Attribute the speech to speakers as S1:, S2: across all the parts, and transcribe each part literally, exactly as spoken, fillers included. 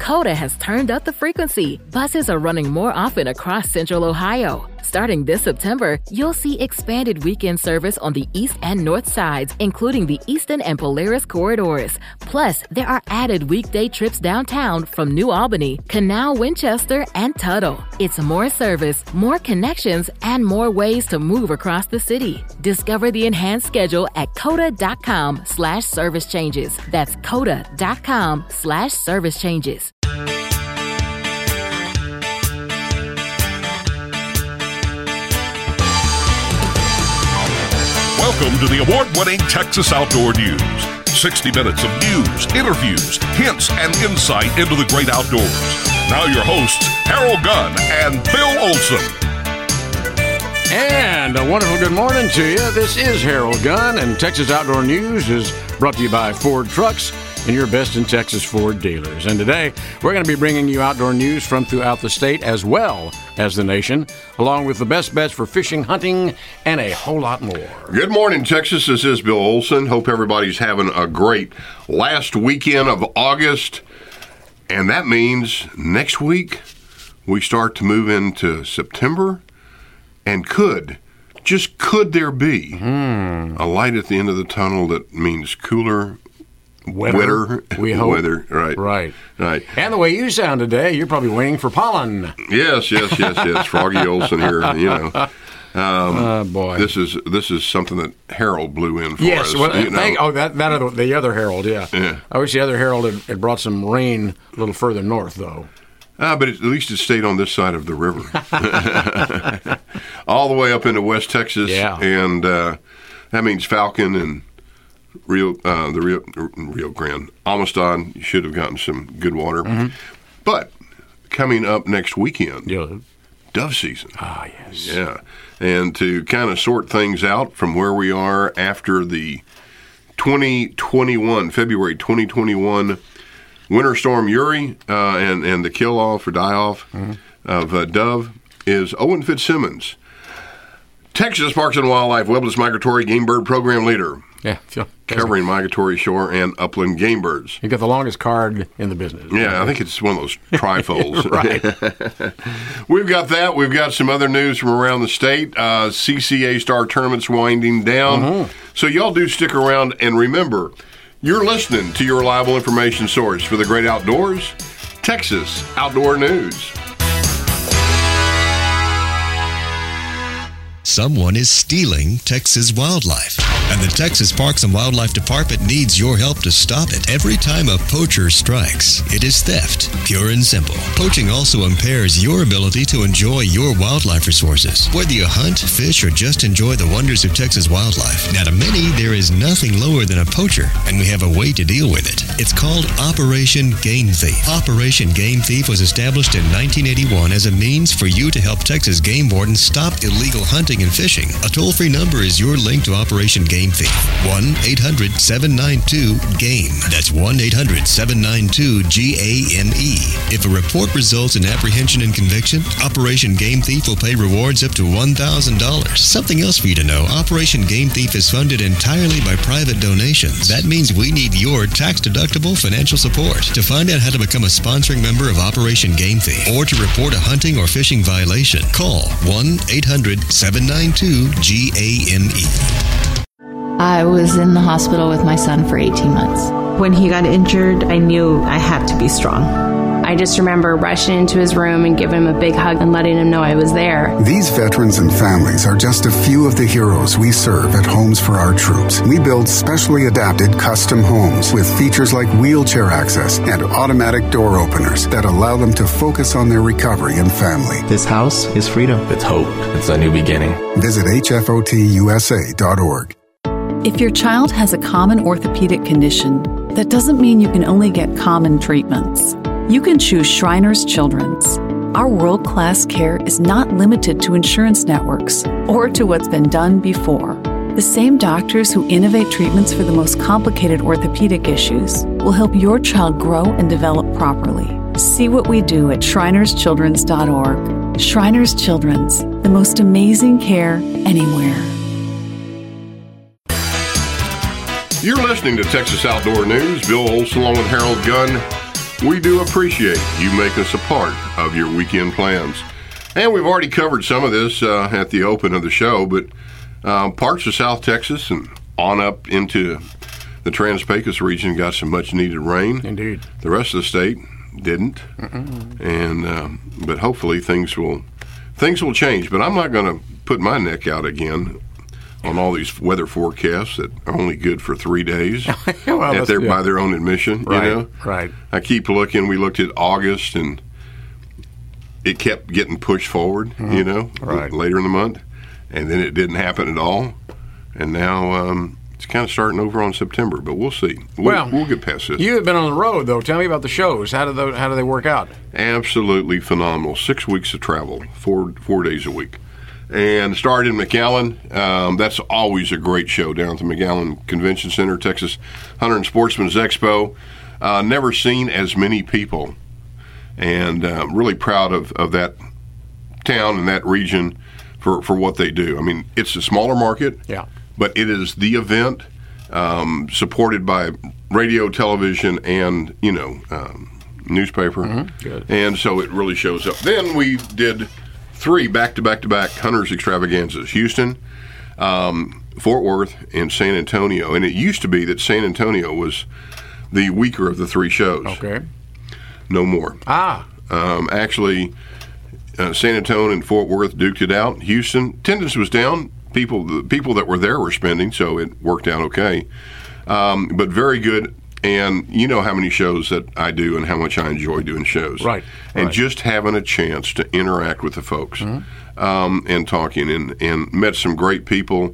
S1: COTA has turned up the frequency. Buses are running more often across Central Ohio. Starting this September, you'll see expanded weekend service on the east and north sides, including the Eastern and Polaris corridors. Plus, there are added weekday trips downtown from New Albany, Canal, Winchester, and Tuttle. It's more service, more connections, and more ways to move across the city. Discover the enhanced schedule at COTA.com slash service changes. That's COTA.com slash service changes.
S2: Welcome to the award-winning Texas Outdoor News. sixty minutes of news, interviews, hints, and insight into the great outdoors. Now your hosts, Harold Gunn and Bill Olson.
S3: And a wonderful good morning to you. This is Harold Gunn, and Texas Outdoor News is brought to you by Ford Trucks and your best in Texas Ford dealers. And today, we're going to be bringing you outdoor news from throughout the state as well as the nation, along with the best bets for fishing, hunting, and a whole lot more.
S4: Good morning, Texas. This is Bill Olson. Hope everybody's having a great last weekend of August. And that means next week we start to move into September. And could, just could there be mm. a light at the end of the tunnel that means cooler Weather, weather,
S3: we hope.
S4: Weather, right,
S3: right,
S4: right.
S3: And the way you sound today, you're probably waiting for pollen.
S4: Yes, yes, yes, yes. Froggy Olson here, you know. Um,
S3: oh boy,
S4: this is this is something that Harold blew in for
S3: yes,
S4: us.
S3: Well,
S4: you know.
S3: thank, oh, that that other, the other Harold, yeah.
S4: yeah.
S3: I wish the other Harold had, had brought some rain a little further north, though.
S4: Ah, but at least it stayed on this side of the river, all the way up into West Texas,
S3: yeah.
S4: and uh, that means Falcon and Rio, uh, the Rio, Rio Grande, Amistad. You should have gotten some good water.
S3: Mm-hmm.
S4: But coming up next weekend,
S3: yeah.
S4: dove season.
S3: Ah, yes.
S4: Yeah, and to kind of sort things out from where we are after the twenty twenty-one, February twenty twenty-one Winter Storm Uri uh, and, and the kill-off or die-off mm-hmm. of uh, dove is Owen Fitzsimmons, Texas Parks and Wildlife Wilderness Migratory Game Bird Program Leader.
S3: Yeah,
S4: covering migratory shore and upland game birds.
S3: You got the longest card in the business.
S4: Yeah, I think it's one of those trifolds.
S3: Right.
S4: We've got that. We've got some other news from around the state. Uh, C C A Star Tournament's winding down. Mm-hmm. So y'all do stick around, and remember, you're listening to your reliable information source for the great outdoors, Texas Outdoor News.
S5: Someone is stealing Texas wildlife, and the Texas Parks and Wildlife Department needs your help to stop it. Every time a poacher strikes, it is theft, pure and simple. Poaching also impairs your ability to enjoy your wildlife resources. Whether you hunt, fish, or just enjoy the wonders of Texas wildlife, now to many, there is nothing lower than a poacher, and we have a way to deal with it. It's called Operation Game Thief. Operation Game Thief was established in nineteen eighty-one as a means for you to help Texas game wardens stop illegal hunting and fishing. A toll-free number is your link to Operation Game Thief. one eight hundred seven nine two GAME. That's one eight hundred seven nine two G A M E. If a report results in apprehension and conviction, Operation Game Thief will pay rewards up to one thousand dollars. Something else for you to know, Operation Game Thief is funded entirely by private donations. That means we need your tax-deductible financial support. To find out how to become a sponsoring member of Operation Game Thief or to report a hunting or fishing violation, call one eight hundred seven nine two G A M E.
S6: I was in the hospital with my son for eighteen months.
S7: When he got injured, I knew I had to be strong.
S8: I just remember rushing into his room and giving him a big hug and letting him know I was there.
S9: These veterans and families are just a few of the heroes we serve at Homes for Our Troops. We build specially adapted custom homes with features like wheelchair access and automatic door openers that allow them to focus on their recovery and family.
S10: This house is freedom. It's hope. It's a new beginning.
S9: Visit H F O T U S A dot org.
S11: If your child has a common orthopedic condition, that doesn't mean you can only get common treatments. You can choose Shriners Children's. Our world-class care is not limited to insurance networks or to what's been done before. The same doctors who innovate treatments for the most complicated orthopedic issues will help your child grow and develop properly. See what we do at Shriners Children's dot org. Shriners Children's, the most amazing care anywhere.
S4: You're listening to Texas Outdoor News. Bill Olson along with Harold Gunn. we do appreciate you making us a part of your weekend plans. And we've already covered some of this uh, at the open of the show, but uh, parts of South Texas and on up into the Trans-Pecos region got some much-needed rain.
S3: Indeed.
S4: The rest of the state didn't.
S3: Mm-mm.
S4: And um, but hopefully things will things will change. But I'm not going to put my neck out again on all these weather forecasts that are only good for three days
S3: well,
S4: at their,
S3: yeah.
S4: by their own admission.
S3: Right,
S4: you know?
S3: right.
S4: I keep looking. We looked at August, and it kept getting pushed forward,
S3: Mm-hmm.
S4: you know,
S3: right.
S4: later in the month. And then it didn't happen at all. And now um, it's kind of starting over on September, but we'll see. We'll,
S3: Well,
S4: we'll get past this.
S3: You have been on the road, though. Tell me about the shows. How do they, how do they work out?
S4: Absolutely phenomenal. Six weeks of travel, four four days a week. And started in McAllen. Um, that's always a great show down at the McAllen Convention Center, Texas Hunter and Sportsman's Expo. Uh, never seen as many people. And uh, really proud of, of that town and that region for, for what they do. I mean, it's a smaller market,
S3: yeah,
S4: but it is the event um, supported by radio, television, and, you know, um, newspaper.
S3: Mm-hmm. Good.
S4: And so it really shows up. Then we did three back-to-back-to-back Hunters extravaganzas, Houston, um, Fort Worth, and San Antonio. And it used to be that San Antonio was the weaker of the three shows.
S3: Okay.
S4: No more.
S3: Ah.
S4: Um, actually, uh, San Antonio and Fort Worth duked it out. Houston, attendance was down. People, the people that were there were spending, so it worked out okay. Um, but very good. And you know how many shows that I do and how much I enjoy doing shows.
S3: Right.
S4: And
S3: right.
S4: just having a chance to interact with the folks
S3: mm-hmm.
S4: um, and talking and, and met some great people,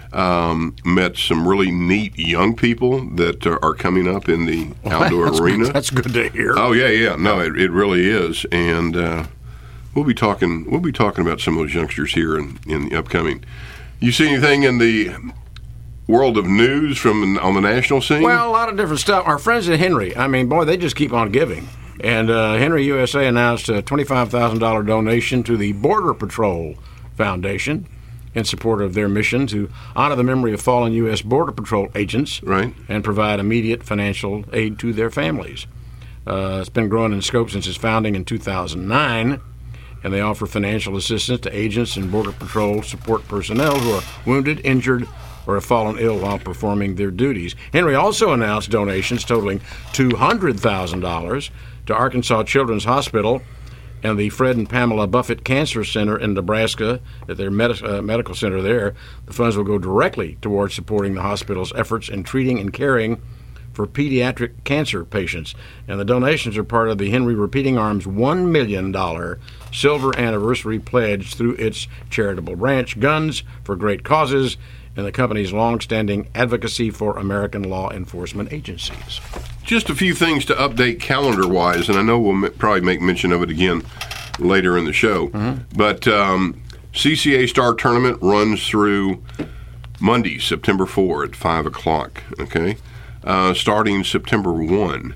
S4: um, met some really neat young people that are, are coming up in the outdoor
S3: that's
S4: arena.
S3: Good. That's good to hear.
S4: Oh, yeah, yeah. No, it, it really is. And uh, we'll be talking we'll be talking about some of those youngsters here in, in the upcoming. You see anything in the world of news from on the national scene?
S3: Well, a lot of different stuff. Our friends at Henry, I mean, boy, they just keep on giving. And uh, Henry U S A announced a twenty-five thousand dollars donation to the Border Patrol Foundation in support of their mission to honor the memory of fallen U S Border Patrol agents
S4: right.
S3: and provide immediate financial aid to their families. Uh, it's been growing in scope since its founding in two thousand nine, and they offer financial assistance to agents and Border Patrol support personnel who are wounded, injured, or have fallen ill while performing their duties. Henry also announced donations totaling two hundred thousand dollars to Arkansas Children's Hospital and the Fred and Pamela Buffett Cancer Center in Nebraska at their med- uh, medical center there. The funds will go directly towards supporting the hospital's efforts in treating and caring for pediatric cancer patients. And the donations are part of the Henry Repeating Arms one million dollars silver anniversary pledge through its charitable branch, Guns for Great Causes, and the company's long-standing advocacy for American law enforcement agencies.
S4: Just a few things to update calendar-wise, and I know we'll m- probably make mention of it again later in the show. Mm-hmm. But um, C C A Star Tournament runs through Monday, September fourth at five o'clock, okay? Uh, starting September first,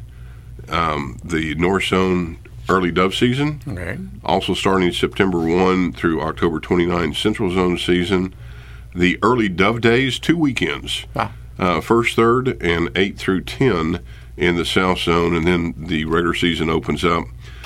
S4: um, the North Zone Early Dove Season.
S3: Okay.
S4: Also starting September first through October twenty-ninth, Central Zone Season. The Early Dove Days, two weekends,
S3: ah.
S4: uh, first, third, and eight through ten in the South Zone, and then the regular season opens up.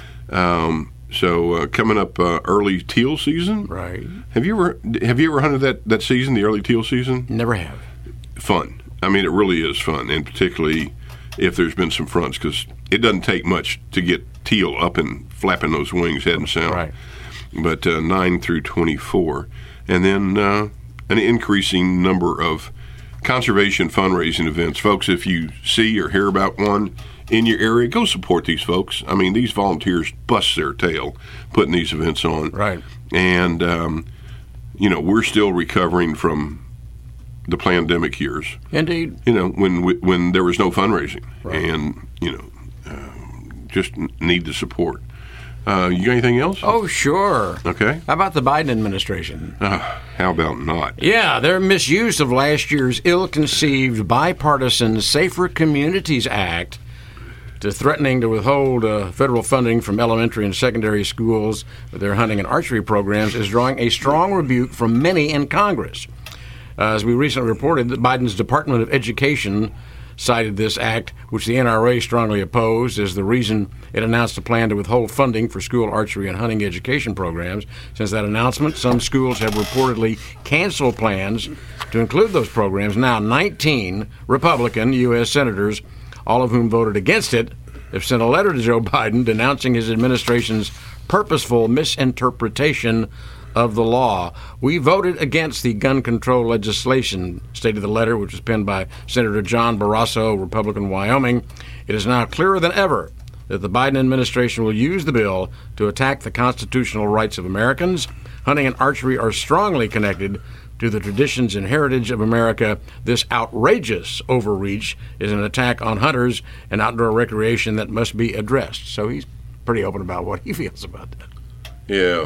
S4: Um, so uh, coming up, uh, early teal season.
S3: Right.
S4: Have you ever have you ever hunted that, that season, the early teal season?
S3: Never have.
S4: Fun. I mean, it really is fun, and particularly if there's been some fronts, because it doesn't take much to get teal up and flapping those wings heading south.
S3: Right.
S4: But uh, nine through twenty-four, and then. Uh, an increasing number of conservation fundraising events. Folks, if you see or hear about one in your area, go support these folks. I mean, these volunteers bust their tail putting these events on.
S3: Right.
S4: And, um, you know, we're still recovering from the pandemic years.
S3: Indeed.
S4: You know, when when there was no fundraising.
S3: Right.
S4: And, you know, uh, just need the support. Uh, you got anything else?
S3: Oh, sure.
S4: Okay.
S3: How about the Biden administration?
S4: Uh, how about not?
S3: Yeah, their misuse of last year's ill-conceived bipartisan Safer Communities Act to threatening to withhold uh, federal funding from elementary and secondary schools with their hunting and archery programs is drawing a strong rebuke from many in Congress. Uh, as we recently reported, that Biden's Department of Education cited this act, which the N R A strongly opposed, as the reason it announced a plan to withhold funding for school archery and hunting education programs. Since that announcement, some schools have reportedly canceled plans to include those programs. Now, nineteen Republican U S senators, all of whom voted against it, have sent a letter to Joe Biden denouncing his administration's purposeful misinterpretation of the law. We voted against the gun control legislation, stated the letter, which was penned by Senator John Barrasso, Republican, Wyoming. It is now clearer than ever that the Biden administration will use the bill to attack the constitutional rights of Americans. Hunting and archery are strongly connected to the traditions and heritage of America. This outrageous overreach is an attack on hunters and outdoor recreation that must be addressed. So he's pretty open about what he feels about that.
S4: Yeah.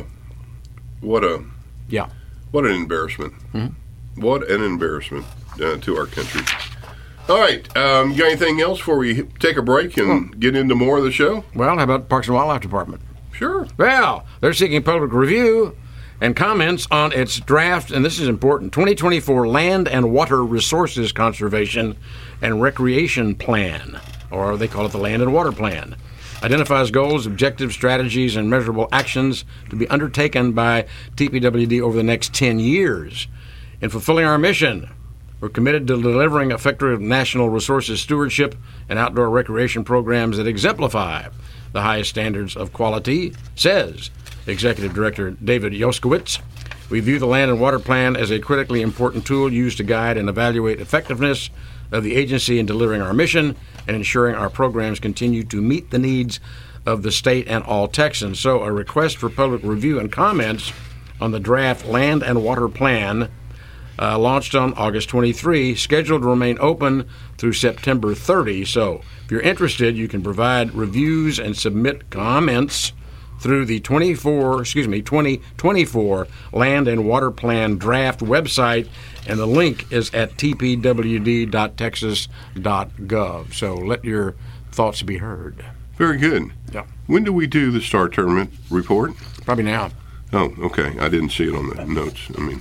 S4: What a
S3: yeah.
S4: What an embarrassment. Mm-hmm. What an embarrassment uh, to our country. All right. Um, you got anything else before we take a break and oh. get into more of the show?
S3: Well, how about Parks and Wildlife Department?
S4: Sure.
S3: Well, they're seeking public review and comments on its draft, and this is important, twenty twenty-four Land and Water Resources Conservation and Recreation Plan, or they call it the Land and Water Plan. Identifies goals, objectives, strategies, and measurable actions to be undertaken by T P W D over the next ten years. In fulfilling our mission, we're committed to delivering effective national resources stewardship and outdoor recreation programs that exemplify the highest standards of quality, says Executive Director David Yoskowitz. We view the Land and Water Plan as a critically important tool used to guide and evaluate effectiveness of the agency in delivering our mission and ensuring our programs continue to meet the needs of the state and all Texans. So a request for public review and comments on the draft Land and Water Plan uh, launched on August twenty-third, scheduled to remain open through September thirtieth. So if you're interested, you can provide reviews and submit comments through the twenty-four, excuse me, twenty twenty-four Land and Water Plan draft website, and the link is at t p w d dot texas dot gov. So let your thoughts be heard.
S4: Very good.
S3: Yeah.
S4: When do we do the Star Tournament report?
S3: Probably now.
S4: Oh, okay. I didn't see it on the notes. I mean,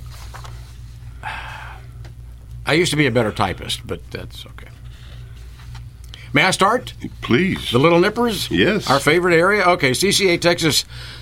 S3: I used to be a better typist, but that's okay. May I start?
S4: Please.
S3: The Little Nippers?
S4: Yes.
S3: Our favorite area? Okay, C C A Texas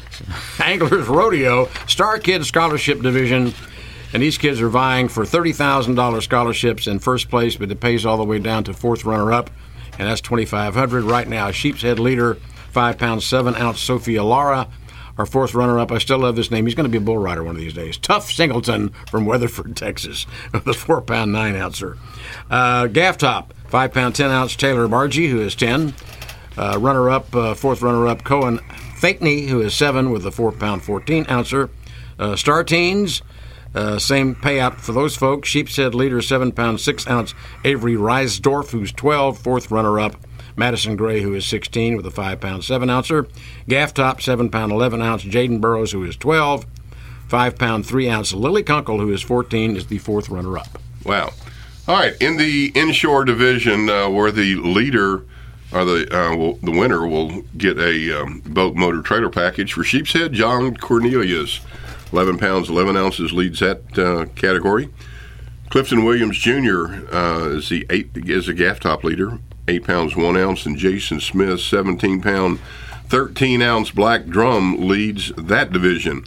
S3: Anglers Rodeo, Star Kids Scholarship Division, and these kids are vying for thirty thousand dollars scholarships in first place, but it pays all the way down to fourth runner-up, and that's twenty-five hundred dollars. Right now, Sheep's Head leader, five pound, seven ounce Sophia Lara. Our fourth runner-up, I still love this name. He's going to be a bull rider one of these days. Tough Singleton from Weatherford, Texas, the four pound, nine ouncer. Uh, Gaff Top, five pound, ten ounce Taylor Bargy, who is ten. Uh, runner-up, uh, fourth runner-up, Cohen Fakeney, who is seven, with a four pound, fourteen ouncer. Uh, Star Teens, uh, same payout for those folks. Sheep's Head leader, seven pound, six ounce Avery Reisdorf, who's twelve, fourth runner-up. Madison Gray, who is sixteen, with a five pound, seven ouncer. Gaff Top, seven pound, eleven ounce Jaden Burrows, who is twelve. five pound, three ounce Lily Kunkel, who is fourteen, is the fourth runner-up.
S4: Wow. All right. In the inshore division, uh, where the leader or the uh, will, the winner will get a um, boat motor trailer package for Sheep's Head, John Cornelius, eleven pounds, eleven ounces, leads that uh, category. Clifton Williams Junior Uh, is the eight is a Gaff Top leader, eight pounds, one ounce, and Jason Smith, seventeen pound, thirteen ounce Black Drum, leads that division.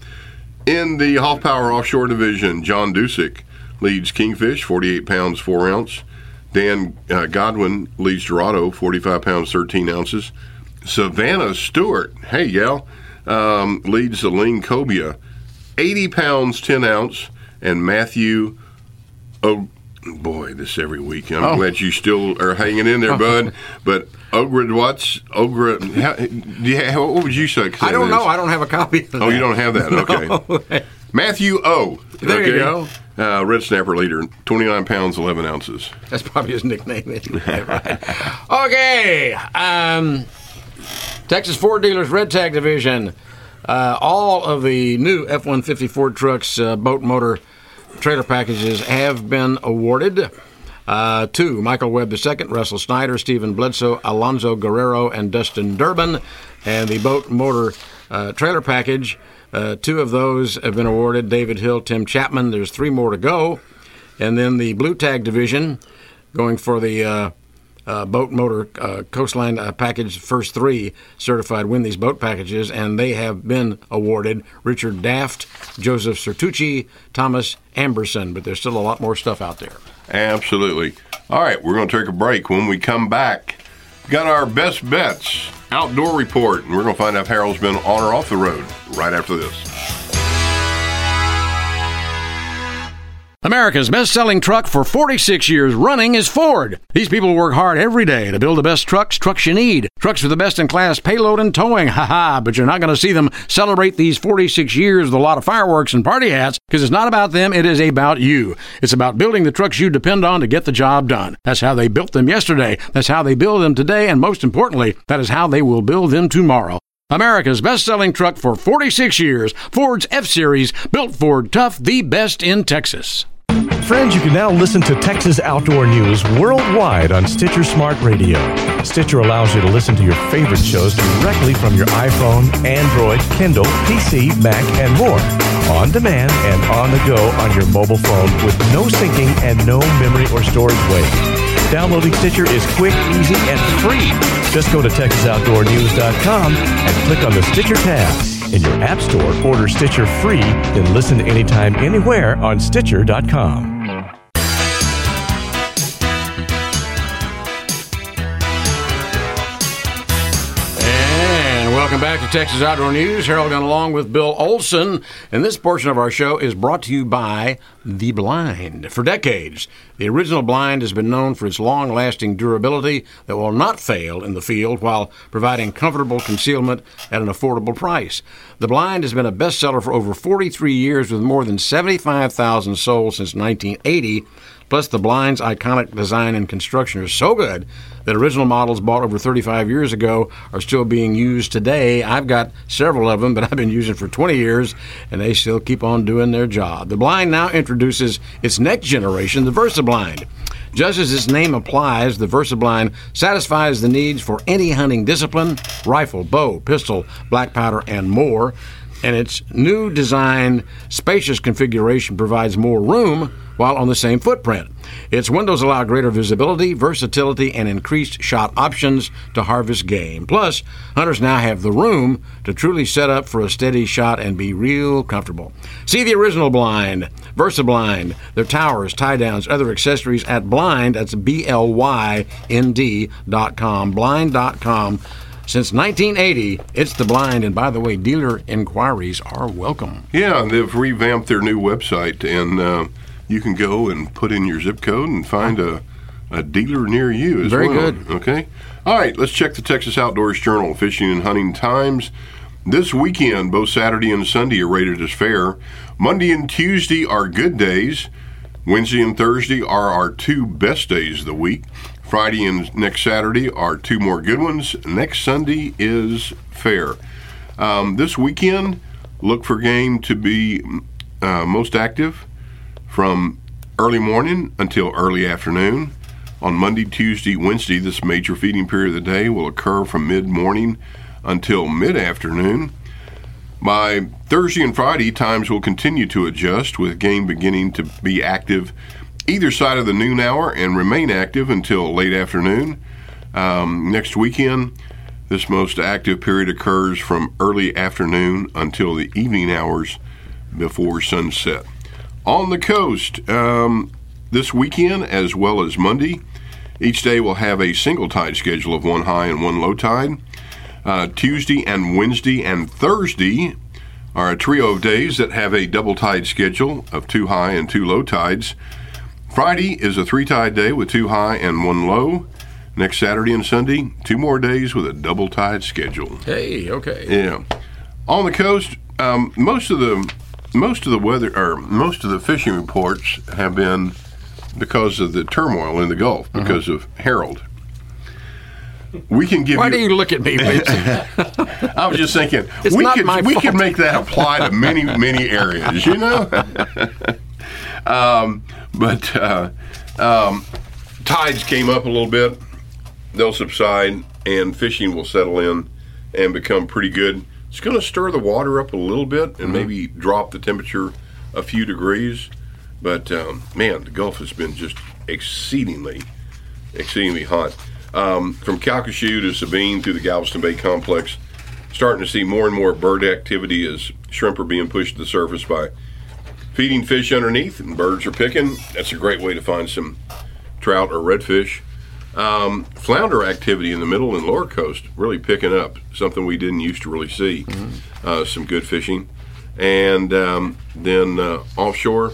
S4: In the Hoff Power Offshore division, John Dusick leads Kingfish, forty-eight pounds, four ounce. Dan uh, Godwin leads Dorado, forty-five pounds, thirteen ounces. Savannah Stewart, hey, gal, um, leads the Ling Cobia, eighty pounds, ten ounce. And Matthew, oh, boy, this every week. I'm oh. glad you still are hanging in there, bud. But Ogre, what's Ogre? How, yeah, what would you say?
S3: I don't know. I don't have a copy of that.
S4: Oh, you don't have that? Okay. No. Matthew O.
S3: There
S4: okay.
S3: you go.
S4: Uh, red snapper leader, twenty-nine pounds, eleven ounces.
S3: That's probably his nickname. Anyway, right? Okay. Um, Texas Ford Dealers Red Tag Division. Uh, all of the new F one fifty Ford trucks, uh, boat motor trailer packages have been awarded uh, to Michael Webb the Second, Russell Snyder, Stephen Bledsoe, Alonzo Guerrero, and Dustin Durbin. And the boat motor uh, trailer package, uh, two of those have been awarded, David Hill, Tim Chapman. There's three more to go. And then the Blue Tag Division, going for the uh, uh, boat motor uh, coastline uh, package. First three certified win these boat packages, and they have been awarded Richard Daft, Joseph Certucci, Thomas Amberson, but there's still a lot more stuff out there.
S4: Absolutely. All right, we're going to take a break. When we come back, we've got our best bets outdoor report, and we're going to find out if Harold's been on or off the road right after this.
S3: America's best-selling truck for forty-six years running is Ford. These people work hard every day to build the best trucks, trucks you need. Trucks with the best-in-class payload and towing. Ha-ha, but you're not going to see them celebrate these forty-six years with a lot of fireworks and party hats, because it's not about them, it is about you. It's about building the trucks you depend on to get the job done. That's how they built them yesterday. That's how they build them today, and most importantly, that is how they will build them tomorrow. America's best-selling truck for forty-six years, Ford's F-Series, built Ford tough, the best in Texas.
S12: Friends, you can now listen to Texas Outdoor News worldwide on Stitcher Smart Radio. Stitcher allows you to listen to your favorite shows directly from your iPhone, Android, Kindle, P C, Mac, and more. On demand and on the go on your mobile phone with no syncing and no memory or storage waste. Downloading Stitcher is quick, easy, and free. Just go to Texas Outdoor News dot com and click on the Stitcher tab. In your app store, order Stitcher free, then listen anytime, anywhere on Stitcher dot com.
S3: Welcome back to Texas Outdoor News. Harold Gunn along with Bill Olson. And this portion of our show is brought to you by The Blind. For decades, the original blind has been known for its long-lasting durability that will not fail in the field while providing comfortable concealment at an affordable price. The Blind has been a bestseller for over forty-three years with more than seventy-five thousand sold since nineteen eighty. Plus, the Blind's iconic design and construction are so good that original models bought over thirty-five years ago are still being used today. I've got several of them, but I've been using for twenty years, and they still keep on doing their job. The Blind now introduces its next generation, the VersaBlind. Just as its name applies, the VersaBlind satisfies the needs for any hunting discipline, rifle, bow, pistol, black powder, and more. And its new design, spacious configuration provides more room while on the same footprint. Its windows allow greater visibility, versatility, and increased shot options to harvest game. Plus, hunters now have the room to truly set up for a steady shot and be real comfortable. See the original Blind, VersaBlind, their towers, tie-downs, other accessories at Blind, that's B L Y N D dot com, blind dot com. Since nineteen eighty, it's The Blind, and by the way, dealer inquiries are welcome.
S4: Yeah, they've revamped their new website, and uh, you can go and put in your zip code and find a, a dealer near you as
S3: Very
S4: well.
S3: Very good.
S4: Okay. All right, let's check the Texas Outdoors Journal, Fishing and Hunting Times. This weekend, both Saturday and Sunday are rated as fair. Monday and Tuesday are good days. Wednesday and Thursday are our two best days of the week. Friday and next Saturday are two more good ones. Next Sunday is fair. Um, this weekend, look for game to be uh, most active from early morning until early afternoon. On Monday, Tuesday, Wednesday, this major feeding period of the day will occur from mid-morning until mid-afternoon. By Thursday and Friday, times will continue to adjust, with game beginning to be active either side of the noon hour and remain active until late afternoon. Um, next weekend, this most active period occurs from early afternoon until the evening hours before sunset. On the coast, um, this weekend as well as Monday, each day will have a single tide schedule of one high and one low tide. Uh, Tuesday and Wednesday and Thursday are a trio of days that have a double tide schedule of two high and two low tides. Friday is a three-tide day with two high and one low. Next Saturday and Sunday, two more days with a double-tide schedule.
S3: Hey, okay.
S4: Yeah. On the coast, um, most of the most of the weather or most of the fishing reports have been because of the turmoil in the Gulf, because uh-huh. of Harold. We can give.
S3: Why
S4: you,
S3: do you look at me?
S4: I was just thinking
S3: it's
S4: we
S3: not
S4: could
S3: my
S4: we
S3: fault.
S4: could make that apply to many many areas, you know. Um, but uh, um, tides came up a little bit. They'll subside, and fishing will settle in and become pretty good. It's going to stir the water up a little bit and mm-hmm. maybe drop the temperature a few degrees. But, um, man, the Gulf has been just exceedingly exceedingly hot. Um, from Calcasieu to Sabine through the Galveston Bay Complex, starting to see more and more bird activity as shrimp are being pushed to the surface by feeding fish underneath, and birds are picking. That's a great way to find some trout or redfish. Um, flounder activity in the middle and lower coast really picking up, something we didn't used to really see. Mm-hmm. Uh, some good fishing. And um, then uh, offshore,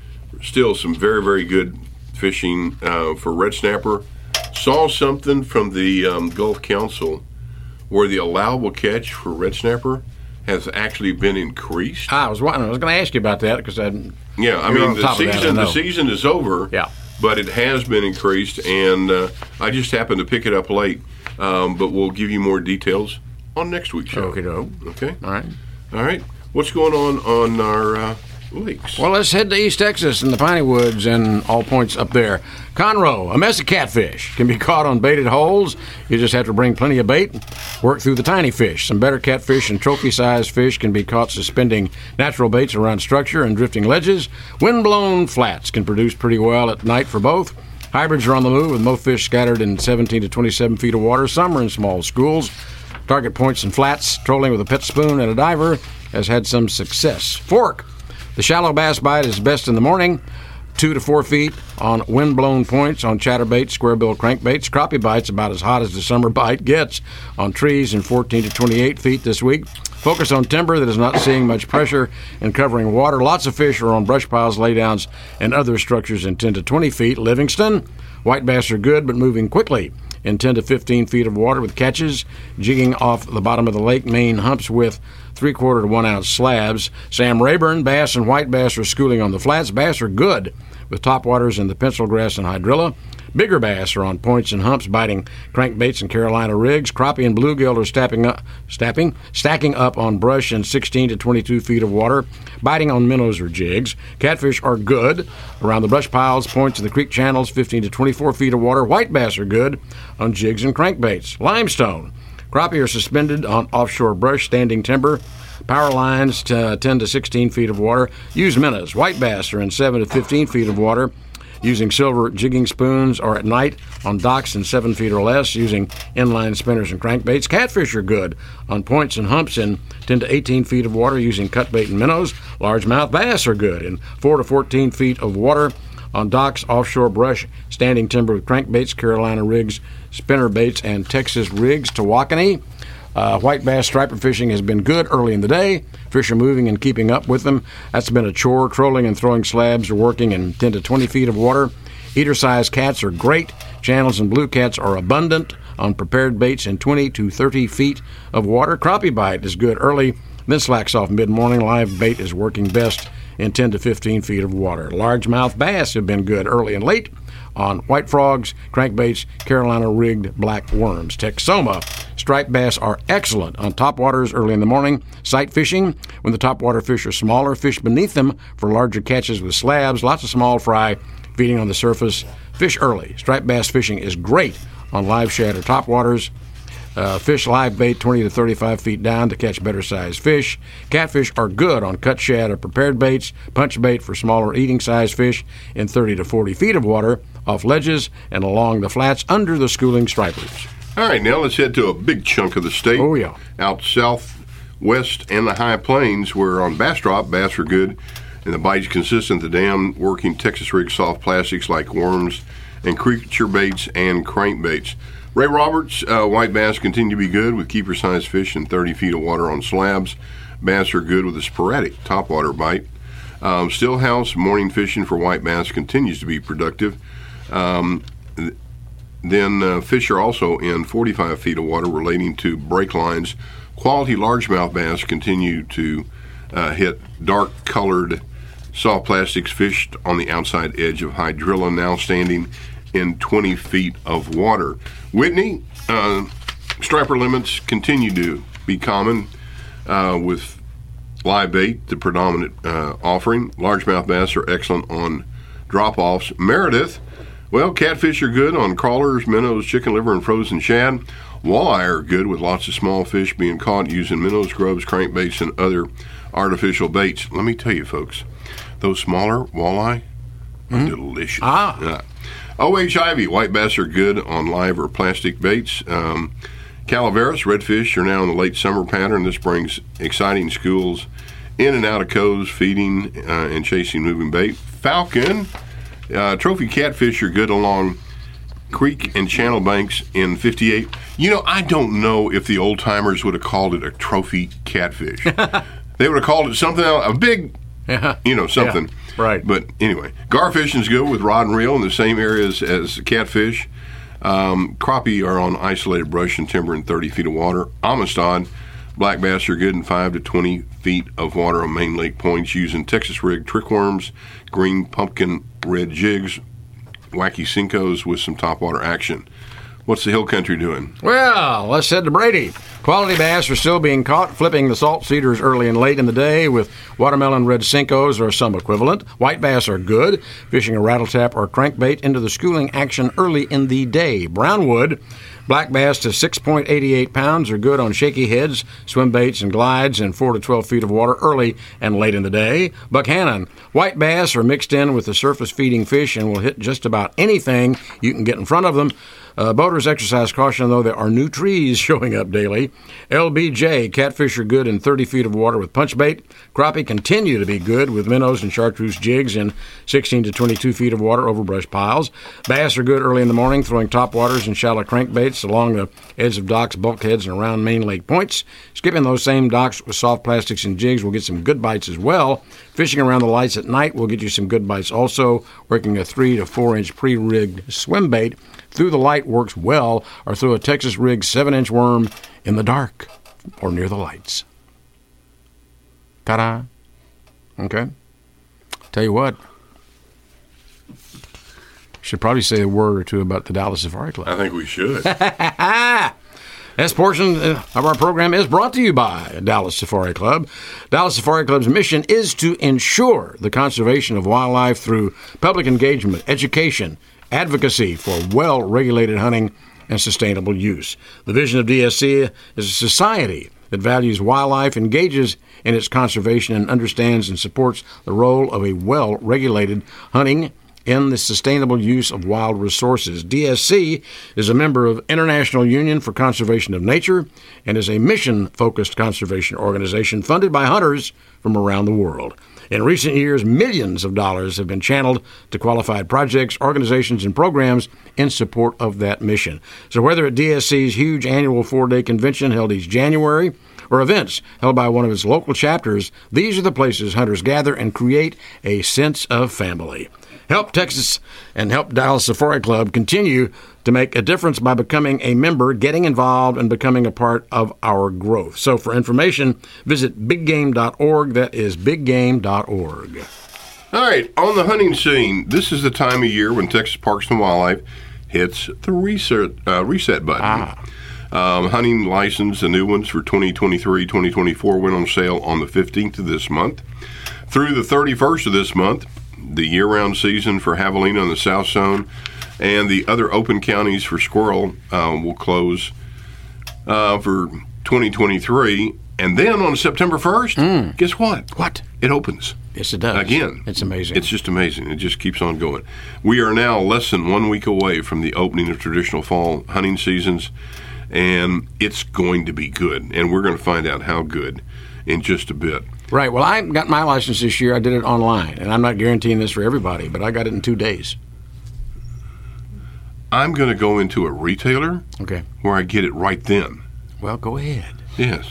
S4: still some very, very good fishing uh, for red snapper. Saw something from the um, Gulf Council where the allowable catch for red snapper has actually been increased.
S3: I was I was going to ask you about that because I
S4: yeah, I mean the season the season is over.
S3: Yeah.
S4: But it has been increased, and uh, I just happened to pick it up late. Um, but we'll give you more details on next week's show.
S3: Okay, no.
S4: Okay.
S3: All right.
S4: All right. What's going on on our uh, lakes?
S3: Well, let's head to East Texas and the Piney Woods and all points up there. Conroe, a mess of catfish can be caught on baited holes. You just have to bring plenty of bait, work through the tiny fish. Some better catfish and trophy-sized fish can be caught suspending natural baits around structure and drifting ledges. Wind-blown flats can produce pretty well at night for both. Hybrids are on the move with most fish scattered in seventeen to twenty-seven feet of water. Some are in small schools. Target points and flats, trolling with a pet spoon and a diver has had some success. Fork. The shallow bass bite is best in the morning, two to four feet on wind-blown points on chatterbait, square-bill crankbaits. Crappie bite's about as hot as the summer bite gets on trees in fourteen to twenty-eight feet this week. Focus on timber that is not seeing much pressure and covering water. Lots of fish are on brush piles, laydowns, and other structures in ten to twenty feet. Livingston, white bass are good but moving quickly in ten to fifteen feet of water with catches jigging off the bottom of the lake main humps with three-quarter to one-ounce slabs. Sam Rayburn, bass and white bass are schooling on the flats. Bass are good with topwaters in the pencil grass and hydrilla. Bigger bass are on points and humps biting crankbaits and Carolina rigs. Crappie and bluegill are stapping up, stapping, stacking up on brush in sixteen to twenty-two feet of water, biting on minnows or jigs. Catfish are good around the brush piles, points in the creek channels, fifteen to twenty-four feet of water. White bass are good on jigs and crankbaits. Limestone. Crappie are suspended on offshore brush, standing timber, power lines to ten to sixteen feet of water. Use minnows. White bass are in seven to fifteen feet of water, using silver jigging spoons, or at night on docks in seven feet or less using inline spinners and crankbaits. Catfish are good on points and humps in ten to eighteen feet of water using cutbait and minnows. Largemouth bass are good in four to fourteen feet of water on docks, offshore brush, standing timber with crankbaits, Carolina rigs, spinner baits, and Texas rigs. Tawakoni. Uh, white bass striper fishing has been good early in the day. Fish are moving and keeping up with them. That's been a chore. Trolling and throwing slabs are working in ten to twenty feet of water. Eater-sized cats are great. Channels and blue cats are abundant on prepared baits in twenty to thirty feet of water. Crappie bite is good early, then slacks off mid-morning. Live bait is working best in ten to fifteen feet of water. Largemouth bass have been good early and late on white frogs, crankbaits, Carolina-rigged black worms. Texoma. Striped bass are excellent on topwaters early in the morning. Sight fishing, when the topwater fish are smaller, fish beneath them for larger catches with slabs. Lots of small fry feeding on the surface. Fish early. Striped bass fishing is great on live shad or topwaters. Uh, fish live bait twenty to thirty-five feet down to catch better-sized fish. Catfish are good on cut shad or prepared baits. Punch bait for smaller eating-sized fish in thirty to forty feet of water, off ledges and along the flats under the schooling stripers.
S4: All right, now let's head to a big chunk of the state.
S3: Oh, yeah.
S4: Out south, west, and the high plains, where on bass drop, bass are good, and the bite's consistent. The dam working Texas rig soft plastics like worms and creature baits and crankbaits. Ray Roberts, uh, white bass continue to be good with keeper-sized fish in thirty feet of water on slabs. Bass are good with a sporadic topwater bite. Um, Stillhouse morning fishing for white bass continues to be productive. Um, th- then uh, fish are also in forty-five feet of water relating to break lines. Quality largemouth bass continue to uh, hit dark-colored soft plastics fished on the outside edge of hydrilla, now standing in twenty feet of water. Whitney, uh, striper limits continue to be common uh, with live bait, the predominant uh, offering. Largemouth bass are excellent on drop-offs. Meredith, well, catfish are good on crawlers, minnows, chicken liver, and frozen shad. Walleye are good with lots of small fish being caught using minnows, grubs, crankbaits, and other artificial baits. Let me tell you, folks, those smaller walleye are mm-hmm. delicious.
S3: Ah.
S4: Uh, O H Ivy, white bass are good on live or plastic baits. Um, Calaveras, redfish are now in the late summer pattern. This brings exciting schools in and out of coves, feeding uh, and chasing moving bait. Falcon, uh, trophy catfish are good along creek and channel banks in fifty-eight. You know, I don't know if the old timers would have called it a trophy catfish. They would have called it something else, a big,
S3: yeah.
S4: you know, something.
S3: Yeah, right.
S4: But anyway, garfishing's good with rod and reel in the same areas as catfish. Um, crappie are on isolated brush and timber in thirty feet of water. Amistad, black bass are good in five to twenty feet of water on main lake points using Texas rig trickworms, green pumpkin red jigs, wacky Cincos with some topwater action. What's the hill country doing?
S3: Well, let's head to Brady. Quality bass are still being caught flipping the salt cedars early and late in the day with watermelon red Cincos or some equivalent. White bass are good, fishing a rattletap or crankbait into the schooling action early in the day. Brownwood, black bass to six point eight eight pounds are good on shaky heads, swim baits, and glides in four to twelve feet of water early and late in the day. Buckhannon, white bass are mixed in with the surface feeding fish and will hit just about anything you can get in front of them. Uh, boaters exercise caution, though there are new trees showing up daily. L B J, catfish are good in thirty feet of water with punch bait. Crappie continue to be good with minnows and chartreuse jigs in sixteen to twenty-two feet of water over brush piles. Bass are good early in the morning, throwing topwaters and shallow crankbaits along the edge of docks, bulkheads, and around main lake points. Skipping those same docks with soft plastics and jigs will get some good bites as well. Fishing around the lights at night will get you some good bites also. Working a three to four inch pre-rigged swim bait through the light works well, or through a Texas rig seven inch worm in the dark or near the lights. Ta-da. Okay. Tell you what, should probably say a word or two about the Dallas Safari Club.
S4: I think we should.
S3: This portion of our program is brought to you by Dallas Safari Club. Dallas Safari Club's mission is to ensure the conservation of wildlife through public engagement, education, advocacy for well-regulated hunting and sustainable use. The vision of D S C is a society that values wildlife, engages in its conservation, and understands and supports the role of a well-regulated hunting in the sustainable use of wild resources. D S C is a member of International Union for Conservation of Nature and is a mission-focused conservation organization funded by hunters from around the world. In recent years, millions of dollars have been channeled to qualified projects, organizations, and programs in support of that mission. So whether at D S C's huge annual four-day convention held each January or events held by one of its local chapters, these are the places hunters gather and create a sense of family. Help Texas and help Dallas Safari Club continue to make a difference by becoming a member, getting involved, and becoming a part of our growth. So for information, visit big game dot org. That is big game dot org.
S4: All right, on the hunting scene, this is the time of year when Texas Parks and Wildlife hits the reset, uh, reset button.
S3: Ah.
S4: Um, hunting license, the new ones for twenty twenty-three twenty twenty-four went on sale on the fifteenth of this month. Through the thirty-first of this month, the year-round season for javelina in the South Zone and the other open counties for squirrel uh, will close uh, for twenty twenty-three. And then on September first,
S3: mm.
S4: guess what?
S3: What?
S4: It opens.
S3: Yes, it does.
S4: Again.
S3: It's amazing.
S4: It's just amazing. It just keeps on going. We are now less than one week away from the opening of traditional fall hunting seasons, and it's going to be good. And we're going to find out how good in just a bit.
S3: Right. Well, I got my license this year. I did it online, and I'm not guaranteeing this for everybody, but I got it in two days.
S4: I'm going to go into a retailer
S3: okay.
S4: where I get it right then.
S3: Well, go ahead.
S4: Yes.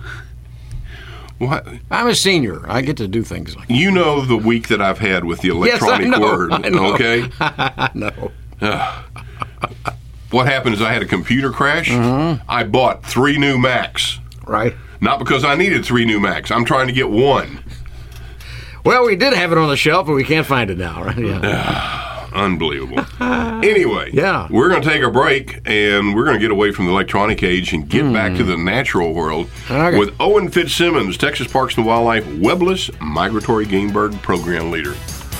S4: What?
S3: I'm a senior. I get to do things like that.
S4: You know the week that I've had with the electronic
S3: yes, I know,
S4: word,
S3: I know.
S4: okay?
S3: No.
S4: Uh, what happened is I had a computer crash.
S3: Mm-hmm.
S4: I bought three new Macs.
S3: Right.
S4: Not because I needed three new Macs. I'm trying to get one.
S3: Well, we did have it on the shelf, but we can't find it now, right? Yeah.
S4: Unbelievable. Anyway,
S3: yeah.
S4: we're going to take a break, and we're going to get away from the electronic age and get mm. back to the natural world
S3: okay.
S4: with Owen Fitzsimmons, Texas Parks and Wildlife webless migratory game bird program leader.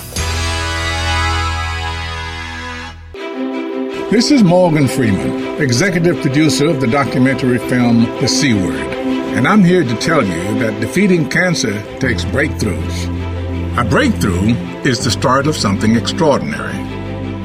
S13: This is Morgan Freeman, executive producer of the documentary film The C Word, and I'm here to tell you that defeating cancer takes breakthroughs. A breakthrough is the start of something extraordinary.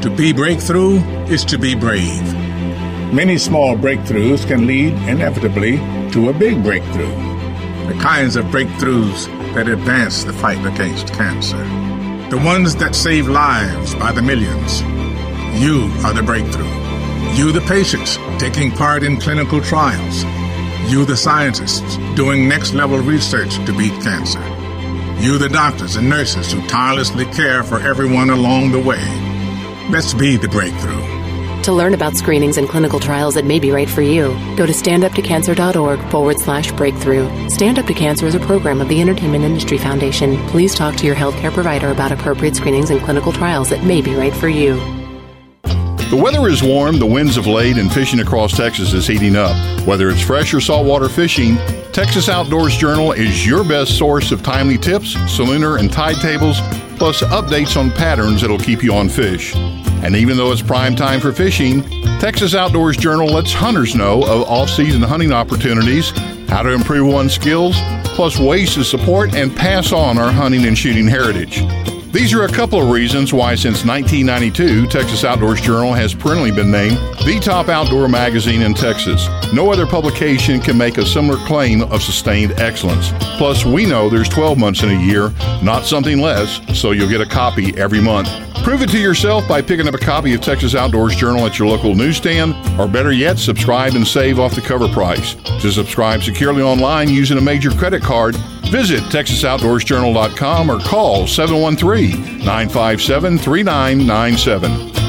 S13: To be breakthrough is to be brave. Many small breakthroughs can lead inevitably to a big breakthrough. The kinds of breakthroughs that advance the fight against cancer. The ones that save lives by the millions. You are the breakthrough. You, the patients, taking part in clinical trials. You, the scientists, doing next-level research to beat cancer. You, the doctors and nurses who tirelessly care for everyone along the way. Let's be the breakthrough.
S14: To learn about screenings and clinical trials that may be right for you, go to standuptocancer.org forward slash breakthrough. Stand Up to Cancer is a program of the Entertainment Industry Foundation. Please talk to your healthcare provider about appropriate screenings and clinical trials that may be right for you.
S15: The weather is warm, the winds have laid, and fishing across Texas is heating up. Whether it's fresh or saltwater fishing, Texas Outdoors Journal is your best source of timely tips, salooner and tide tables, plus updates on patterns that'll keep you on fish. And even though it's prime time for fishing, Texas Outdoors Journal lets hunters know of off-season hunting opportunities, how to improve one's skills, plus ways to support and pass on our hunting and shooting heritage. These are a couple of reasons why since nineteen ninety-two, Texas Outdoors Journal has perennially been named the top outdoor magazine in Texas. No other publication can make a similar claim of sustained excellence. Plus, we know there's twelve months in a year, not something less, so you'll get a copy every month. Prove it to yourself by picking up a copy of Texas Outdoors Journal at your local newsstand, or better yet, subscribe and save off the cover price. To subscribe securely online using a major credit card, visit texas outdoors journal dot com or call seven one three, nine five seven, three nine nine seven.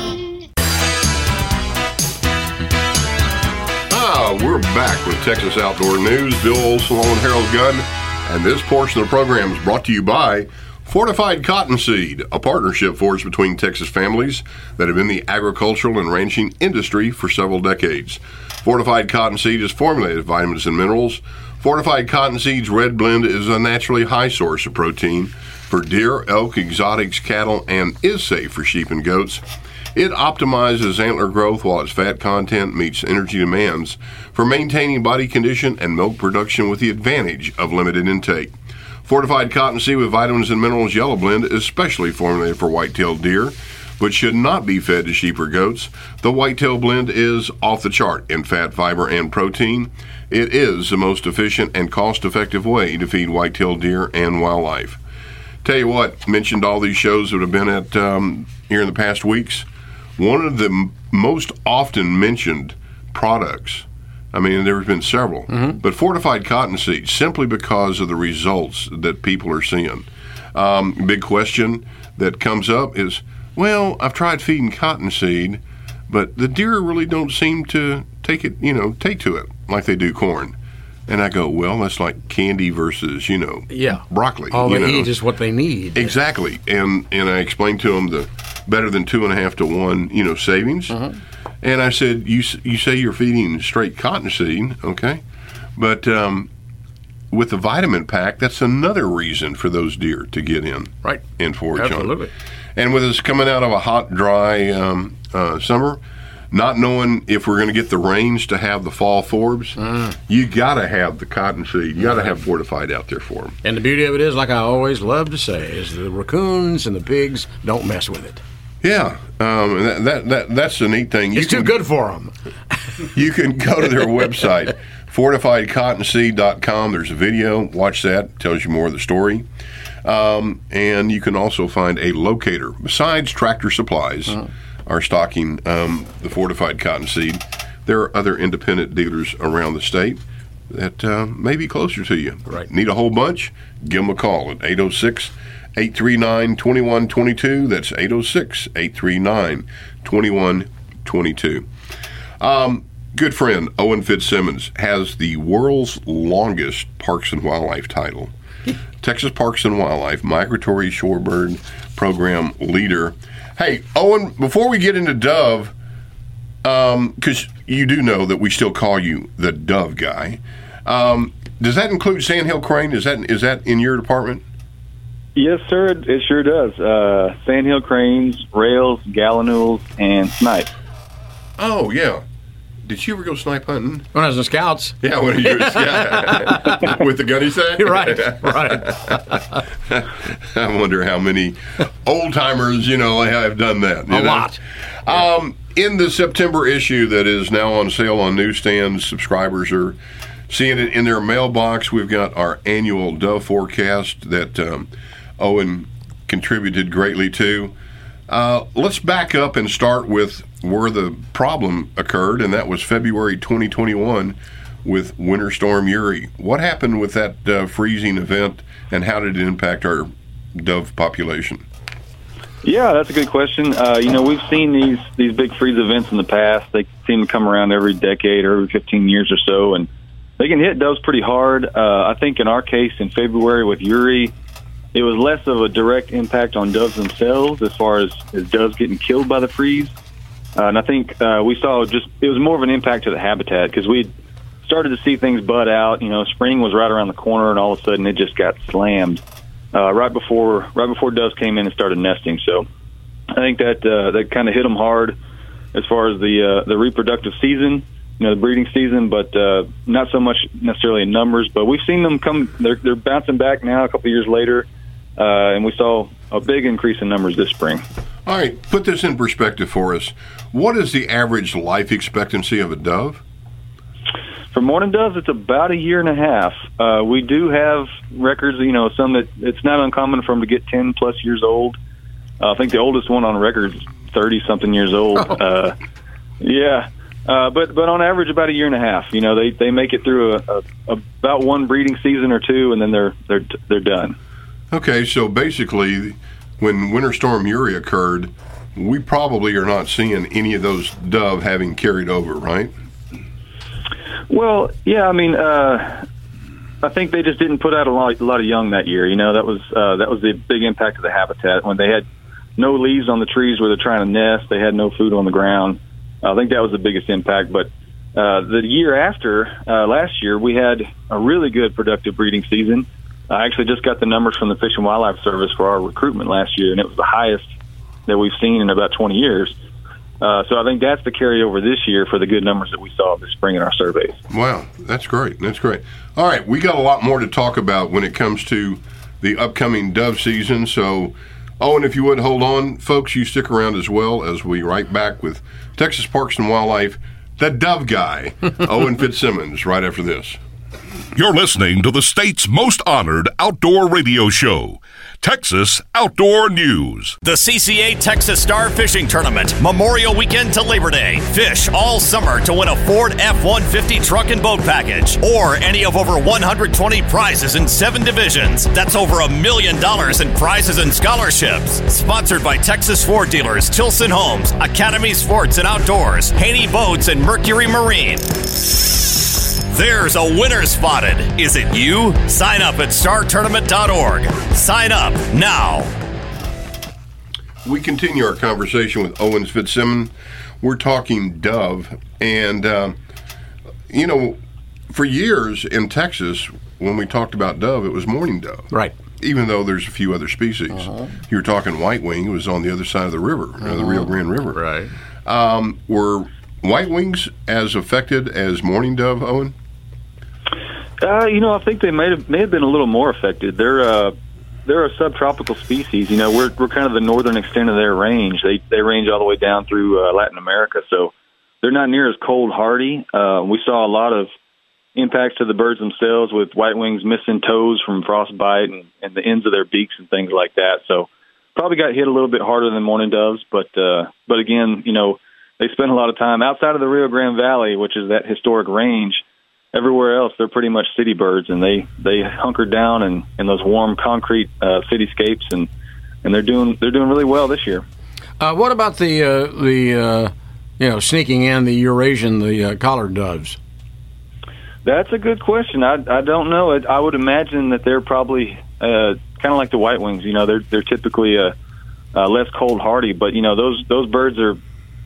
S4: Ah, we're back with Texas Outdoor News. Bill Olson and Harold Gunn, and this portion of the program is brought to you by Fortified Cottonseed, a partnership forged between Texas families that have been in the agricultural and ranching industry for several decades. Fortified Cottonseed is formulated with vitamins and minerals. Fortified Cottonseed's red blend is a naturally high source of protein for deer, elk, exotics, cattle, and is safe for sheep and goats. It optimizes antler growth while its fat content meets energy demands for maintaining body condition and milk production with the advantage of limited intake. Fortified Cottonseed with vitamins and minerals yellow blend is specially formulated for white-tailed deer, but should not be fed to sheep or goats. The white-tail blend is off the chart in fat, fiber, and protein. It is the most efficient and cost-effective way to feed white-tailed deer and wildlife. Tell you what, mentioned all these shows that have been at um, here in the past weeks. One of the m- most often mentioned products, I mean, there's been several, mm-hmm. but Fortified Cottonseed, simply because of the results that people are seeing. Um, big question that comes up is, well, I've tried feeding cottonseed, but the deer really don't seem to take it, you know, take to it like they do corn. And I go, well, that's like candy versus, you know,
S3: yeah.
S4: broccoli.
S3: All
S4: you
S3: they
S4: know?
S3: eat is what they need.
S4: Exactly. And and I explained to them the better than two and a half to one, you know, savings. Uh-huh. And I said, you you say you're feeding straight cottonseed, okay, but um, with the vitamin pack, that's another reason for those deer to get in,
S3: right,
S4: in forage.
S3: Absolutely.
S4: On. And with us coming out of a hot, dry um, uh, summer, not knowing if we're going to get the rains to have the fall forbs, mm. you got to have the cottonseed. You got to have Fortified out there for them.
S3: And the beauty of it is, like I always love to say, is the raccoons and the pigs don't mess with it.
S4: Yeah, um, that, that that that's the neat thing. You
S3: it's
S4: can,
S3: too good for them.
S4: You can go to their website, fortified cottonseed dot com. There's a video. Watch that. It tells you more of the story. Um, and you can also find a locator. Besides Tractor Supplies uh-huh. are stocking um, the Fortified Cottonseed, there are other independent dealers around the state that uh, may be closer to you.
S3: Right.
S4: Need a whole bunch? Give them a call at eight oh six, eight three nine, two one two two. That's eight oh six, eight three nine, two one two two. Um, good friend Owen Fitzsimmons has the world's longest Parks and Wildlife title. Texas Parks and Wildlife Migratory Shorebird Program Leader. Hey, Owen, before we get into Dove, because um, you do know that we still call you the Dove guy, um, does that include Sandhill Crane? Is that is that in your department?
S16: Yes, sir, it, it sure does. Uh, Sandhill Cranes, Rails, Gallinules, and Snipe.
S4: Oh, yeah. Did you ever go snipe hunting?
S3: When I was in Scouts.
S4: Yeah, when you were yeah. With the gunny sack?
S3: Right, right.
S4: I wonder how many old-timers, you know, have done that.
S3: A
S4: know?
S3: lot.
S4: Um, in the September issue that is now on sale on newsstands, subscribers are seeing it in their mailbox. We've got our annual dove forecast that um, Owen contributed greatly to. Uh, let's back up and start with where the problem occurred, and that was February twenty twenty-one with Winter Storm Uri. What happened with that uh, freezing event, and how did it impact our dove population?
S16: Yeah, that's a good question. Uh, you know, we've seen these these big freeze events in the past. They seem to come around every decade or every fifteen years or so, and they can hit doves pretty hard. Uh, I think in our case in February with Uri, it was less of a direct impact on doves themselves as far as, as doves getting killed by the freeze. Uh, and I think uh, we saw just, it was more of an impact to the habitat because we started to see things bud out. You know, spring was right around the corner, and all of a sudden it just got slammed uh, right before right before doves came in and started nesting. So I think that uh, that kind of hit them hard as far as the uh, the reproductive season, you know, the breeding season, but uh, not so much necessarily in numbers. But we've seen them come; they're they're bouncing back now a couple of years later. Uh, and we saw a big increase in numbers this spring.
S4: All right, put this in perspective for us. What is the average life expectancy of a dove?
S16: For mourning doves, it's about a year and a half. Uh, we do have records, you know, some that it's not uncommon for them to get ten plus years old. Uh, I think the oldest one on record is thirty something years old. Oh. Uh, yeah. Uh, but but on average, about a year and a half. You know, they, they make it through a, a, about one breeding season or two, and then they're they're they're done.
S4: Okay, so basically, when Winter Storm Uri occurred, we probably are not seeing any of those dove having carried over, right?
S16: Well, yeah, I mean, uh, I think they just didn't put out a lot, a lot of young that year. You know, that was uh, that was the big impact of the habitat. When they had no leaves on the trees where they're trying to nest, they had no food on the ground. I think that was the biggest impact. But uh, the year after, uh, last year, we had a really good productive breeding season. I actually just got the numbers from the Fish and Wildlife Service for our recruitment last year, and it was the highest that we've seen in about twenty years. Uh, so I think that's the carryover this year for the good numbers that we saw this spring in our surveys.
S4: Wow, that's great. That's great. All right, we got a lot more to talk about when it comes to the upcoming dove season. So, Owen, if you would hold on, folks, you stick around as well as we right back with Texas Parks and Wildlife, the dove guy, Owen Fitzsimmons, right after this.
S2: You're listening to the state's most honored outdoor radio show, Texas Outdoor News.
S17: The C C A Texas Star Fishing Tournament, Memorial Weekend to Labor Day. Fish all summer to win a Ford F one fifty truck and boat package, or any of over one hundred twenty prizes in seven divisions. That's over a million dollars in prizes and scholarships. Sponsored by Texas Ford dealers Tilson Homes, Academy Sports and Outdoors, Haney Boats, and Mercury Marine. There's a winner spotted. Is it you? Sign up at star tournament dot org. Sign up now.
S4: We continue our conversation with Owen Fitzsimmons. We're talking dove. And, um, you know, for years in Texas, when we talked about dove, it was mourning dove.
S3: Right.
S4: Even though there's a few other species. Uh-huh. You were talking white wing. It was on the other side of the river, uh-huh. you know, the Rio Grande River.
S3: Right.
S4: Um, were white wings as affected as mourning dove, Owen?
S16: Uh, you know, I think they may have may have been a little more affected. They're uh, they're a subtropical species. You know, we're we're kind of the northern extent of their range. They they range all the way down through uh, Latin America, so they're not near as cold hardy. Uh, we saw a lot of impacts to the birds themselves with white wings missing toes from frostbite and, and the ends of their beaks and things like that. So probably got hit a little bit harder than mourning doves. But uh, but again, you know, they spend a lot of time outside of the Rio Grande Valley, which is that historic range. Everywhere else, they're pretty much city birds, and they, they hunker down in, in those warm concrete uh, cityscapes, and, and they're doing they're doing really well this year.
S3: Uh, what about the uh, the uh, you know sneaking in the Eurasian the uh, collared doves?
S16: That's a good question. I I don't know. I would imagine that they're probably uh, kind of like the white wings. You know, they're they're typically uh, uh, less cold hardy, but you know those those birds are.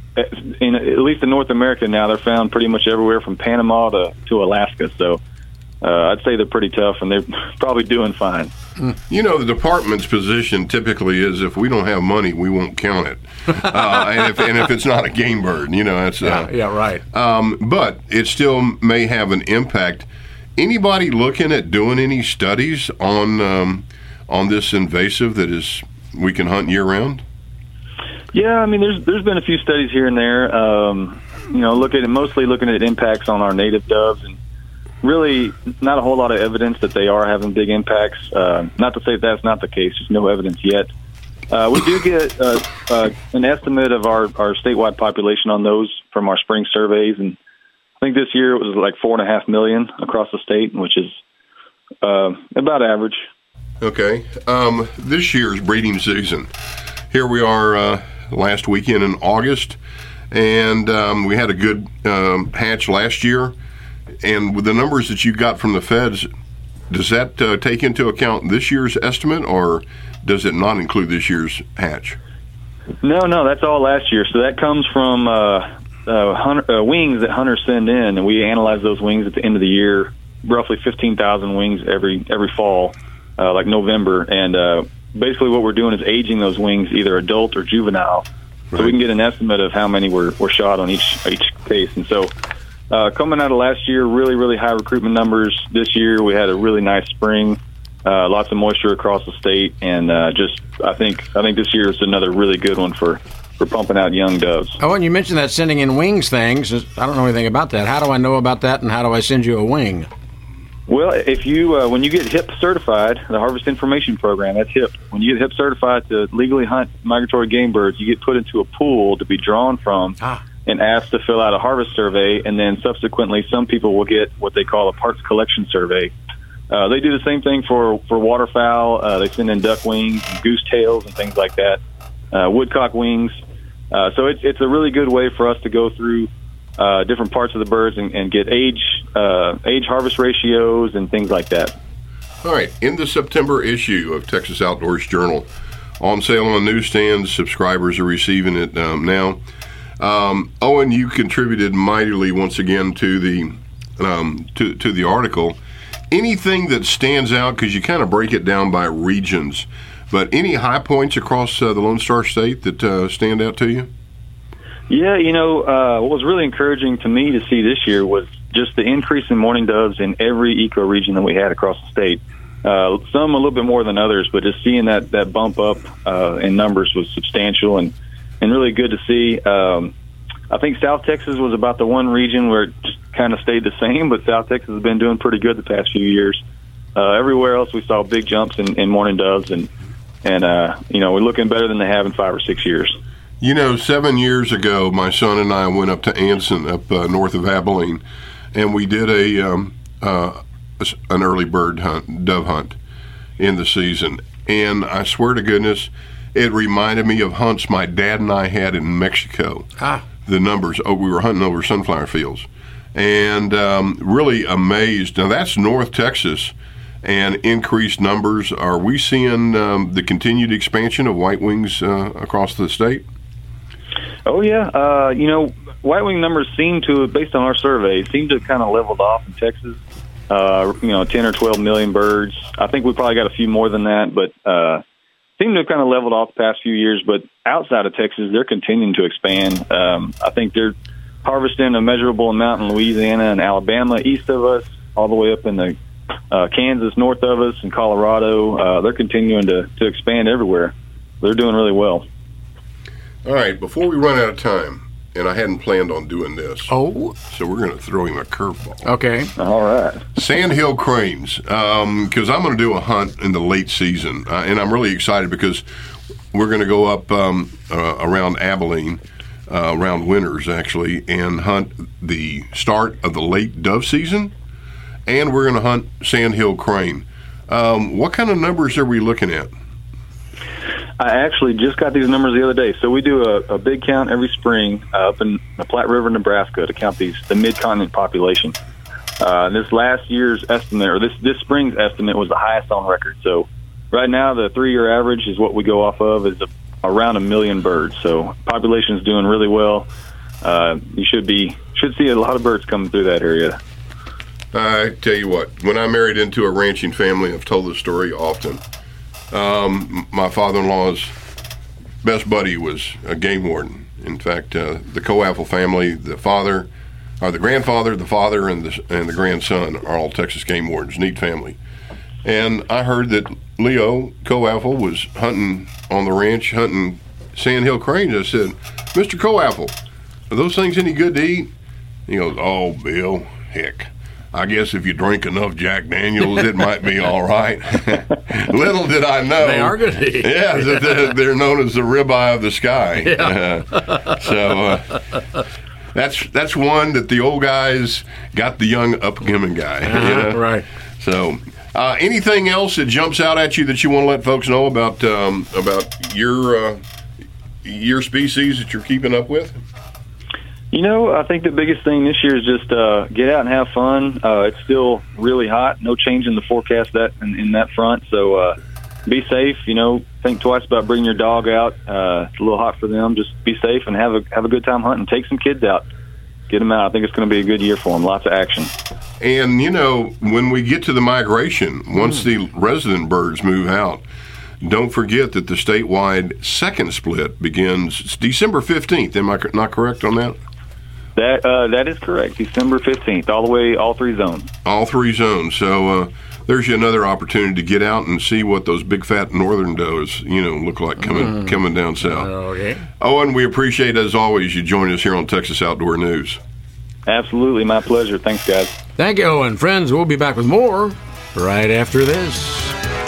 S16: In at least in North America now, they're found pretty much everywhere from Panama to, to Alaska. So uh, I'd say they're pretty tough, and they're probably doing fine.
S4: You know, the department's position typically is if we don't have money, we won't count it. Uh, and, if, and if it's not a game bird, you know, that's... Uh,
S3: yeah, yeah, right.
S4: Um, but it still may have an impact. Anybody looking at doing any studies on um, on this invasive that is we can hunt year-round?
S16: Yeah, I mean, there's there's been a few studies here and there. Um, you know, look at it, mostly looking at impacts on our native doves, and really not a whole lot of evidence that they are having big impacts. Uh, not to say that that's not the case; there's no evidence yet. Uh, we do get uh, uh, an estimate of our, our statewide population on those from our spring surveys, and I think this year it was like four and a half million across the state, which is uh, about average.
S4: Okay, um, this year's breeding season. Here we are. Uh, last weekend in August, and um, we had a good um, hatch last year. And with the numbers that you got from the feds, does that uh, take into account this year's estimate, or does it not include this year's hatch?
S16: No, no, that's all last year. So that comes from uh, uh, hunter, uh, wings that hunters send in, and we analyze those wings at the end of the year, roughly fifteen thousand wings every every fall, uh, like November. And uh, basically what we're doing is aging those wings, either adult or juvenile, right, so we can get an estimate of how many were, were shot on each each case. And so uh, coming out of last year, really, really high recruitment numbers. This year we had a really nice spring, uh, lots of moisture across the state, and uh, just I think I think this year is another really good one for, for pumping out young doves.
S3: Oh, and you mentioned that sending in wings things. I don't know anything about that. How do I know about that, and how do I send you a wing?
S16: Well, if you uh, when you get H I P certified, the Harvest Information Program, that's H I P. When you get H I P certified to legally hunt migratory game birds, you get put into a pool to be drawn from ah. and asked to fill out a harvest survey, and then subsequently some people will get what they call a parts collection survey. Uh, they do the same thing for, for waterfowl. Uh, they send in duck wings, and goose tails, and things like that, uh, woodcock wings. Uh, so it's it's a really good way for us to go through Uh, different parts of the birds and, and get age uh, age harvest ratios and things like that.
S4: All right. In the September issue of Texas Outdoors Journal, on sale on newsstands, subscribers are receiving it um, now. Um, Owen, you contributed mightily once again to the um, to, to the article. Anything that stands out, because you kind of break it down by regions, but any high points across uh, the Lone Star State that uh, stand out to you?
S16: Yeah, you know, uh, what was really encouraging to me to see this year was just the increase in mourning doves in every ecoregion that we had across the state. Uh, some a little bit more than others, but just seeing that, that bump up uh, in numbers was substantial and, and really good to see. Um, I think South Texas was about the one region where it just kind of stayed the same, but South Texas has been doing pretty good the past few years. Uh, everywhere else we saw big jumps in, in mourning doves, and, and uh, you know, we're looking better than they have in five or six years.
S4: You know, seven years ago, my son and I went up to Anson, up uh, north of Abilene, and we did a um, uh, an early bird hunt, dove hunt, in the season. And I swear to goodness, it reminded me of hunts my dad and I had in Mexico. Ah. The numbers. Oh, we were hunting over sunflower fields, and um, really amazed. Now that's North Texas, and increased numbers. Are we seeing um, the continued expansion of white wings uh, across the state?
S16: Oh, yeah. Uh, you know, white wing numbers seem to, based on our survey, seem to have kind of leveled off in Texas. Uh, you know, ten or twelve million birds. I think we probably got a few more than that, but uh, seem to have kind of leveled off the past few years. But outside of Texas, they're continuing to expand. Um, I think they're harvesting a measurable amount in Louisiana and Alabama east of us, all the way up in the uh, Kansas north of us and Colorado. Uh, they're continuing to, to expand everywhere. They're doing really well.
S4: All right, before we run out of time, and I hadn't planned on doing this.
S3: Oh.
S4: So we're going to throw him a curveball.
S3: Okay.
S16: All right.
S4: Sandhill cranes, because um, I'm going to do a hunt in the late season, uh, and I'm really excited because we're going to go up um, uh, around Abilene, uh, around Winters, actually, and hunt the start of the late dove season, and we're going to hunt sandhill crane. Um, what kind of numbers are we looking at?
S16: I actually just got these numbers the other day. So we do a, a big count every spring uh, up in the Platte River, Nebraska, to count these the mid-continent population. Uh, this last year's estimate, or this, this spring's estimate, was the highest on record. So right now, the three-year average is what we go off of, is a, around a million birds. So population is doing really well. Uh, you should be should see a lot of birds coming through that area.
S4: I tell you what, when I married into a ranching family, I've told this story often. Um, my father-in-law's best buddy was a game warden. In fact, uh, the Coaffel family, the father, or the grandfather, the father, and the and the grandson are all Texas game wardens. Neat family. And I heard that Leo Coaffel was hunting on the ranch, hunting sandhill cranes. I said, "Mister Coaffel, are those things any good to eat?" He goes, "Oh, Bill, heck, I guess if you drink enough Jack Daniels, it might be all right." Little did I know.
S3: They are good to eat.
S4: Yeah, that they're known as the ribeye of the sky.
S3: Yeah.
S4: Uh, so uh, that's that's one that the old guys got the young up-and-coming guy.
S3: Uh-huh,
S4: you know?
S3: Right.
S4: So uh, anything else that jumps out at you that you want to let folks know about um, about your uh, your species that you're keeping up with?
S16: You know, I think the biggest thing this year is just uh, get out and have fun. Uh, it's still really hot. No change in the forecast that in, in that front. So uh, be safe. You know, think twice about bringing your dog out. Uh, it's a little hot for them. Just be safe and have a have a good time hunting. Take some kids out. Get them out. I think it's going to be a good year for them. Lots of action.
S4: And, you know, when we get to the migration, once mm. the resident birds move out, don't forget that the statewide second split begins December fifteenth. Am I not correct on that?
S16: That uh, that is correct. December fifteenth, all the way, all three zones.
S4: All three zones. So uh, there's you another opportunity to get out and see what those big fat northern does, you know, look like coming mm. coming down south.
S3: Okay.
S4: Owen, we appreciate, as always, you join us here on Texas Outdoor News.
S16: Absolutely, my pleasure. Thanks, guys.
S3: Thank you, Owen. Friends, we'll be back with more right after this.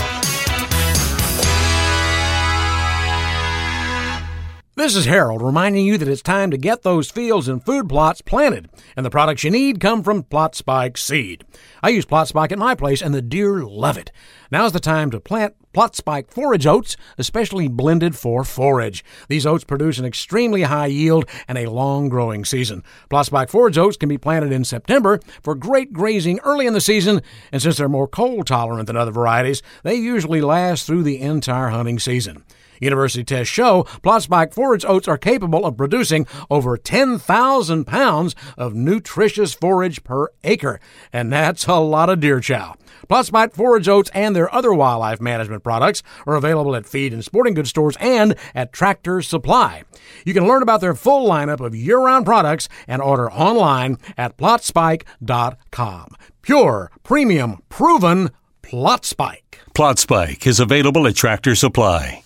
S3: This is Harold reminding you that it's time to get those fields and food plots planted, and the products you need come from Plot Spike Seed. I use Plot Spike at my place, and the deer love it. Now's the time to plant Plot Spike forage oats, especially blended for forage. These oats produce an extremely high yield and a long growing season. Plot Spike forage oats can be planted in September for great grazing early in the season, and since they're more cold tolerant than other varieties, they usually last through the entire hunting season. University tests show Plot Spike forage oats are capable of producing over ten thousand pounds of nutritious forage per acre, and that's a lot of deer chow. Plot Spike forage oats and their other wildlife management products are available at feed and sporting goods stores and at Tractor Supply. You can learn about their full lineup of year-round products and order online at plot spike dot com. Pure, premium, proven Plot Spike.
S18: Plot Spike is available at Tractor Supply.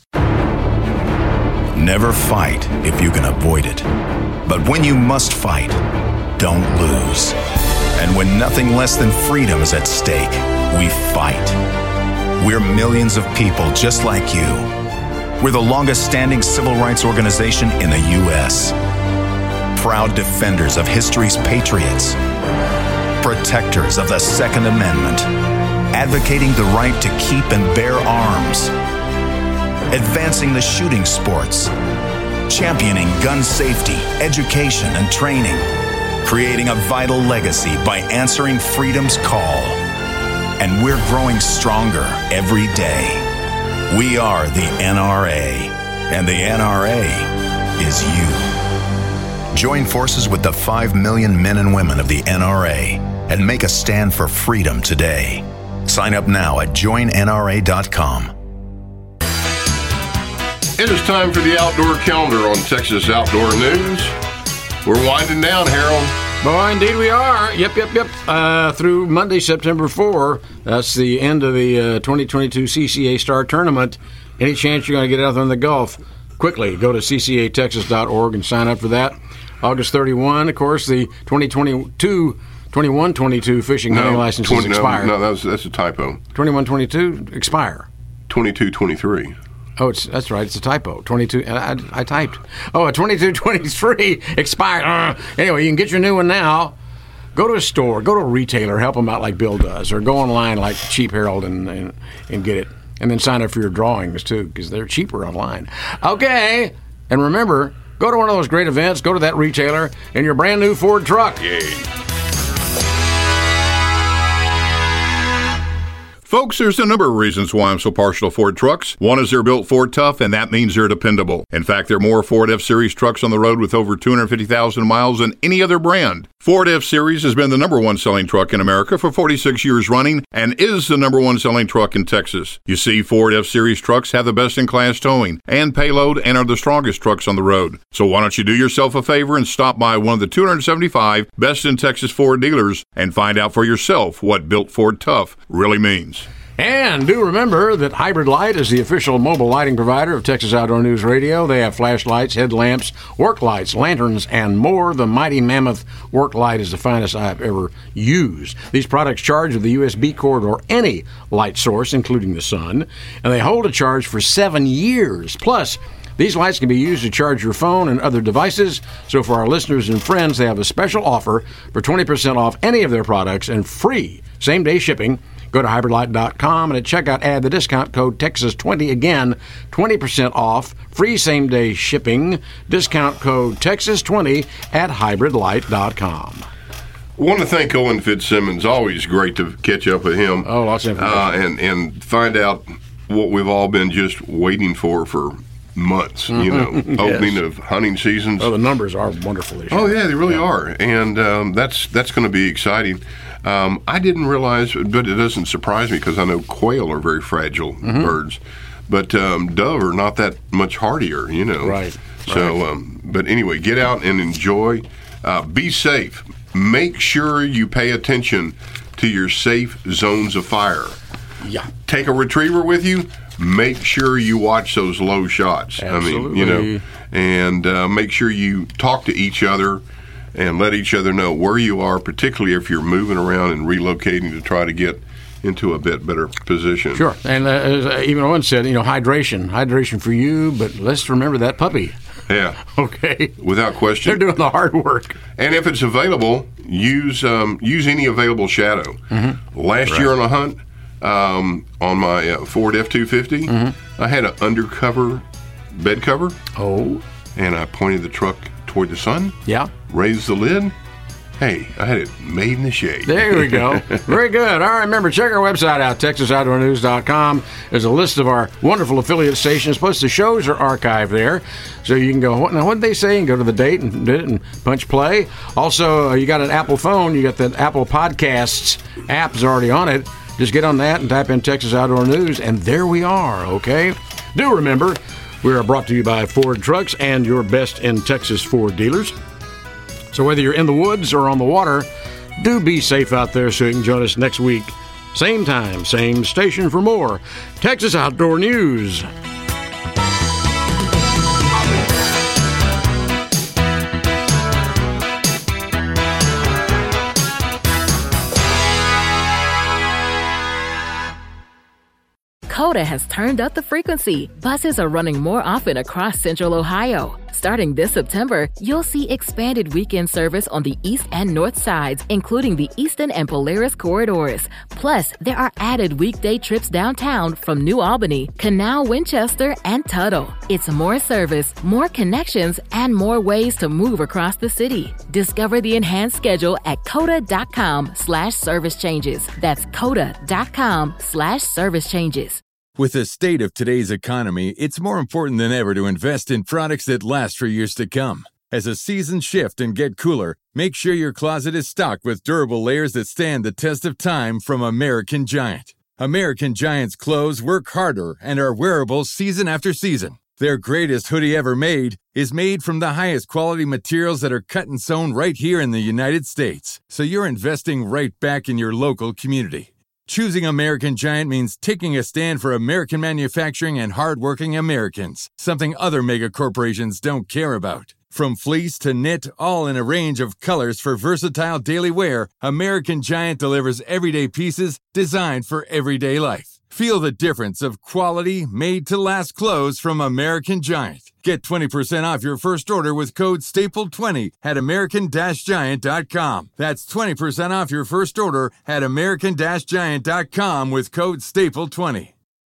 S19: Never fight if you can avoid it. But when you must fight, don't lose. And when nothing less than freedom is at stake, we fight. We're millions of people just like you. We're the longest-standing civil rights organization in the U S Proud defenders of history's patriots. Protectors of the Second Amendment. Advocating the right to keep and bear arms. Advancing the shooting sports, championing gun safety, education, and training, creating a vital legacy by answering freedom's call. And we're growing stronger every day. We are the N R A, and the N R A is you. Join forces with the five million men and women of the N R A and make a stand for freedom today. Sign up now at join N R A dot com.
S4: It is time for the Outdoor Calendar on Texas Outdoor News. We're winding down, Harold.
S3: Boy, indeed we are. Yep, yep, yep. Uh, through Monday, September fourth, that's the end of the uh, twenty twenty-two C C A Star Tournament. Any chance you're going to get out there in the Gulf, quickly go to c c a texas dot org and sign up for that. August thirty-first, of course, the twenty twenty-two twenty-one twenty-two fishing hunting
S4: no,
S3: licenses
S4: twenty,
S3: expire.
S4: No, no that's, that's a typo.
S3: twenty-one twenty-two expire.
S4: twenty-two twenty-three.
S3: Oh, it's that's right. It's a typo. twenty-two. I, I typed. Oh, a twenty-two twenty-three expired. Uh, anyway, you can get your new one now. Go to a store. Go to a retailer. Help them out like Bill does, or go online like Cheap Herald and and, and get it. And then sign up for your drawings too, because they're cheaper online. Okay, and remember, go to one of those great events. Go to that retailer in your brand new Ford truck.
S4: Yay.
S15: Folks, there's a number of reasons why I'm so partial to Ford trucks. One is they're built Ford tough, and that means they're dependable. In fact, there are more Ford F-Series trucks on the road with over two hundred fifty thousand miles than any other brand. Ford F-Series has been the number one selling truck in America for forty-six years running and is the number one selling truck in Texas. You see, Ford F-Series trucks have the best-in-class towing and payload and are the strongest trucks on the road. So why don't you do yourself a favor and stop by one of the two hundred seventy-five best-in-Texas Ford dealers and find out for yourself what built Ford tough really means.
S3: And do remember that Hybrid Light is the official mobile lighting provider of Texas Outdoor News Radio. They have flashlights, headlamps, work lights, lanterns, and more. The Mighty Mammoth work light is the finest I've ever used. These products charge with the U S B cord or any light source, including the sun, and they hold a charge for seven years. Plus, these lights can be used to charge your phone and other devices. So for our listeners and friends, they have a special offer for twenty percent off any of their products and free same-day shipping. Go to hybrid light dot com and at checkout add the discount code Texas twenty. Again, twenty percent off, free same-day shipping, discount code Texas twenty at hybrid light dot com.
S4: I want to thank Owen Fitzsimmons. Always great to catch up with him.
S3: Oh, lots of information.
S4: Uh, and, and find out what we've all been just waiting for for months, you know,
S3: yes.
S4: opening of hunting seasons.
S3: Oh, the numbers are wonderful this year.
S4: Oh, yeah, they really
S3: yeah.
S4: are. And um, that's that's going to be exciting. Um, I didn't realize, but it doesn't surprise me because I know quail are very fragile
S3: mm-hmm.
S4: birds. But um, dove are not that much hardier, you know.
S3: Right.
S4: So,
S3: right.
S4: Um, but anyway, get out and enjoy. Uh, be safe. Make sure you pay attention to your safe zones of fire.
S3: Yeah.
S4: Take a retriever with you. Make sure you watch those low shots.
S3: Absolutely.
S4: I mean, you know, and uh, make sure you talk to each other and let each other know where you are, particularly if you're moving around and relocating to try to get into a bit better position.
S3: Sure. And uh, as even Owen said, you know, hydration. Hydration for you, but let's remember that puppy.
S4: Yeah.
S3: Okay.
S4: Without question.
S3: They're doing the hard work.
S4: And if it's available, use um, use any available shadow.
S3: Mm-hmm.
S4: Last
S3: right.
S4: year on a hunt, um, on my uh, Ford F two fifty,
S3: mm-hmm.
S4: I had an undercover bed cover.
S3: Oh.
S4: And I pointed the truck toward the sun.
S3: Yeah.
S4: Raised the lid. Hey, I had it made in the shade.
S3: There we go. Very good. All right, remember, check our website out, texas outdoor news dot com. There's a list of our wonderful affiliate stations, plus the shows are archived there. So you can go, what, now what did they say? And go to the date and, and punch play. Also, uh, you got an Apple phone. You got the Apple Podcasts app is already on it. Just get on that and type in Texas Outdoor News, and there we are, okay? Do remember, we are brought to you by Ford Trucks and your best in Texas Ford dealers. So whether you're in the woods or on the water, do be safe out there so you can join us next week. Same time, same station for more Texas Outdoor News.
S1: Coda has turned up the frequency. Buses are running more often across Central Ohio. Starting this September, you'll see expanded weekend service on the east and north sides, including the Eastern and Polaris corridors. Plus, there are added weekday trips downtown from New Albany, Canal, Winchester, and Tuttle. It's more service, more connections, and more ways to move across the city. Discover the enhanced schedule at coda.com slash service changes. That's coda.com slash service changes.
S20: With the state of today's economy, it's more important than ever to invest in products that last for years to come. As the seasons shift and get cooler, make sure your closet is stocked with durable layers that stand the test of time from American Giant. American Giant's clothes work harder and are wearable season after season. Their greatest hoodie ever made is made from the highest quality materials that are cut and sewn right here in the United States. So you're investing right back in your local community. Choosing American Giant means taking a stand for American manufacturing and hardworking Americans, something other mega corporations don't care about. From fleece to knit, all in a range of colors for versatile daily wear, American Giant delivers everyday pieces designed for everyday life. Feel the difference of quality, made-to-last clothes from American Giant. Get twenty percent off your first order with code staple twenty at american giant dot com. That's twenty percent off your first order at american giant dot com with code staple twenty.